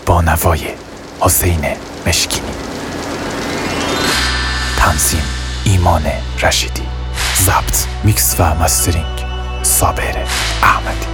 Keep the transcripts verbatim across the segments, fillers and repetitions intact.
با نوای حسین مشکینی. تنظیم ایمان رشیدی. ضبط، میکس و مسترینگ صابر احمدی.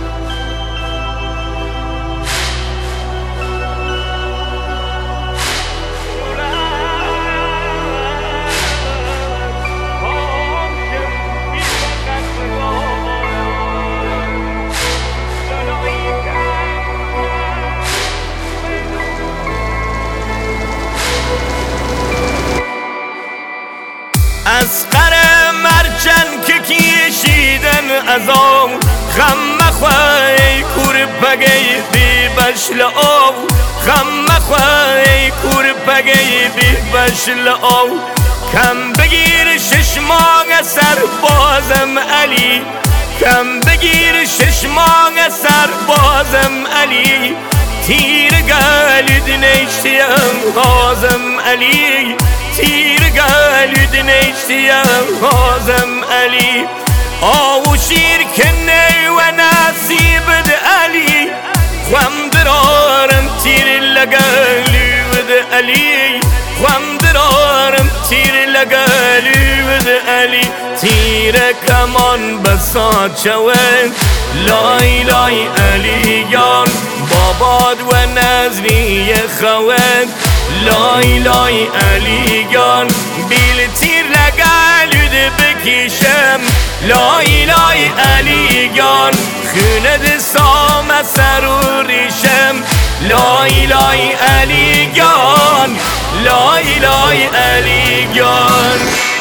از قره مرچن که کشیدن از آو خم مخواه کور پگی بی بشل آو خم مخواه کور پگی بی بشل آو کم بگیر شش ماه سر بازم علی کم بگیر شش ماه سر بازم علی تیر گلد نیشتیم بازم علی تیر گلد نیشتیم بازم علی آو شیر کنه و نصیب ده علی خوام درارم تیر لگلو ده علی خوام درارم تیر لگلو ده علی تیر کمان بسا چوه لای لای علی یان باباد و نظری خواد لای لای علی یان بیل تیر لگلو ده بکشم لای لای علی یان خونه ده سام سر و ریشم لای لای علی یان لای لای علی یان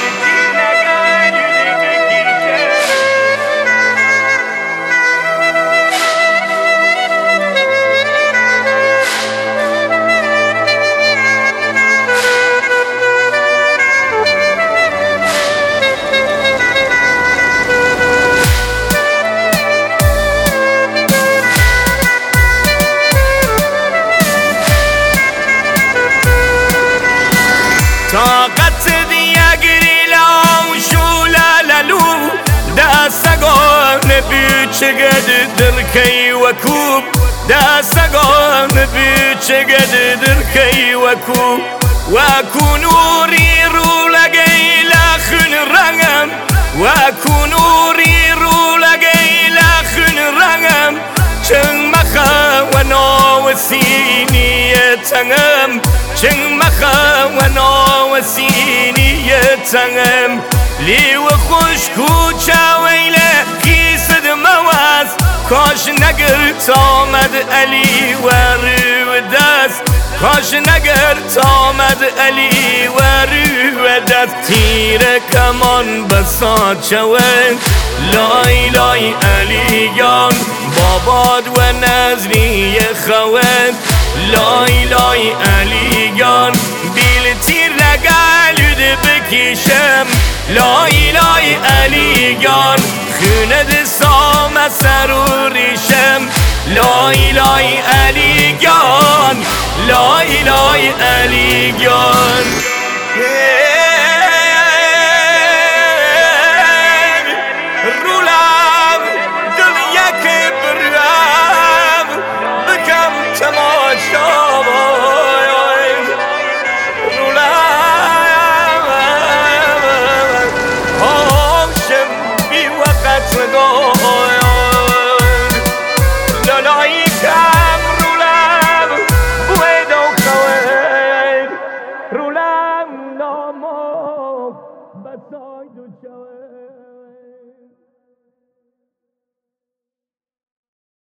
طاقت دیگری لاو شولالالو دستگان بیچگد درکی و کوب دستگان بیچگد درکی و کوب و کنوری رو لگی لخن رنگم و کنوری رو لگی لخن رنگم چنگ مخا و ناوسینی تنگم چنگ مخا و ناوسینی تنگم لی و خوشکو چاویله خیسد مواز کاش نگر تامد علی و رو دست کاش نگر تامد علی و رو دست تیر کمان بسا چوه لای لای علی یان باباد و نظری خواد لای لای علی یان بیل تیر لگلو ده بکشم لای لای علی یان خونه ده سام سر و ریشم لای لای علی یان لای لای علی یان رولم دل یک برم بکم تماشا رولم نامو بسای دو شوه